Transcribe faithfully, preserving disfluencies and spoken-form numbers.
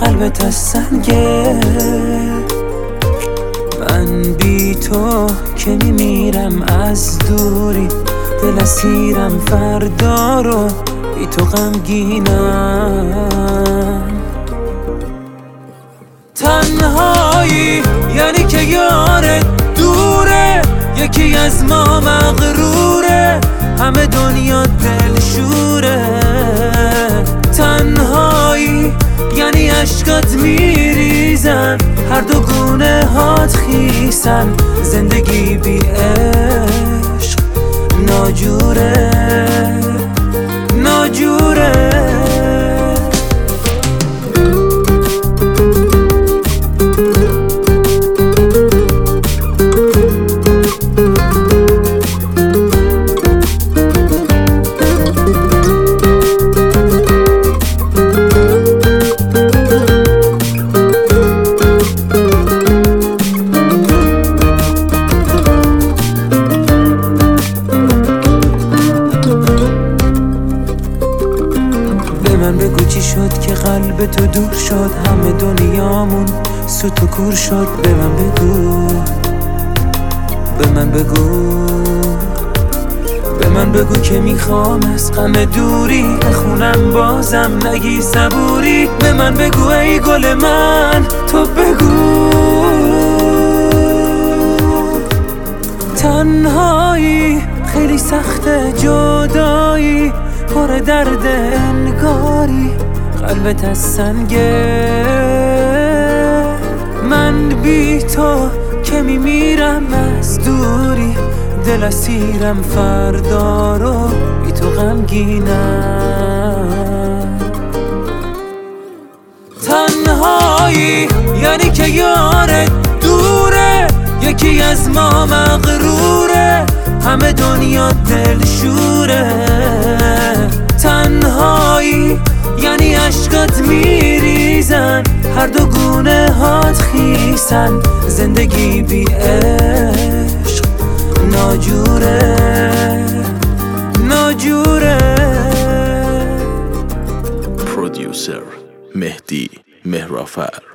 قلبت از سنگه. من بی تو که میمیرم از دوری، دل اسیرم فردا رو بی تو غمگینم. تنهایی یعنی که یارت دوره، یکی از ما مغروره، همه دنیا دلشوره. تنهایی یعنی عشقات میریزن، هر دو گونه هات خیسن، زندگی بی عشق ناجوره ناجوره. من بگو چی شد که قلب تو دور شد، همه دنیامون سوت و کور شد. به من بگو به من بگو به من بگو که میخوام از غم دوری بخونم بازم نگی صبوری. به من بگو ای گل من تو بگو. تنهایی خیلی سخته، جدایی پر درد انگاری، قلبت از سنگه. من بی تو که میمیرم از دوری، دل اسیرم فردا رو بی تو غمگینم. تنهایی یعنی که یارت دوره، یکی از ما مغروره، همه دنیا دلشوره. تنهایی یعنی عشقات میریزن، هر دو گونه هات خیسن، زندگی بی عشق ناجوره ناجوره. پرودیوسر مهدی مهرافر.